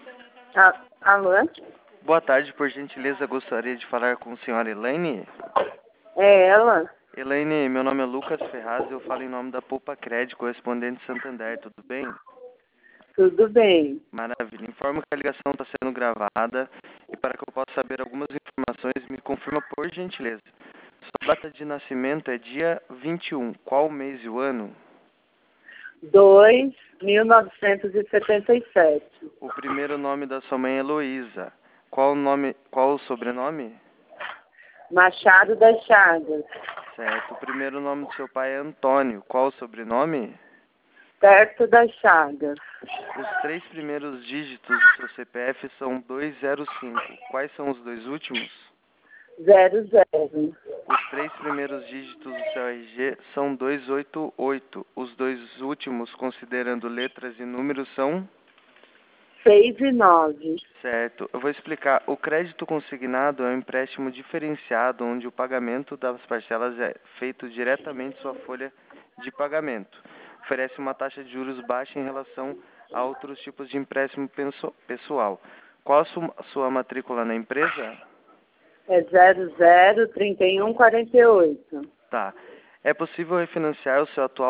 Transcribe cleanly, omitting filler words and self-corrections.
Alô? Boa tarde, por gentileza, gostaria de falar com a senhora Elaine. É ela? Elaine, meu nome é Lucas Ferraz e eu falo em nome da Poupa Cred, correspondente Santander, tudo bem? Tudo bem. Maravilha. Informo que a ligação está sendo gravada e para que eu possa saber algumas informações, me confirma por gentileza. Sua data de nascimento é dia 21. Qual o mês e o ano? 1977. O primeiro nome da sua mãe é Heloísa. Qual o sobrenome? Machado das Chagas. Certo. O primeiro nome do seu pai é Antônio. Qual o sobrenome? Perto das Chagas. Os 3 primeiros dígitos do seu CPF são 205. Quais são os 2 últimos? 00. Os 3 primeiros dígitos do seu RG são 288. Os 2 últimos, considerando letras e números, são... 6 e 9. Certo. Eu vou explicar. O crédito consignado é um empréstimo diferenciado, onde o pagamento das parcelas é feito diretamente em sua folha de pagamento. Oferece uma taxa de juros baixa em relação a outros tipos de empréstimo pessoal. Qual a sua matrícula na empresa? É 003148. Tá. É possível refinanciar o seu atual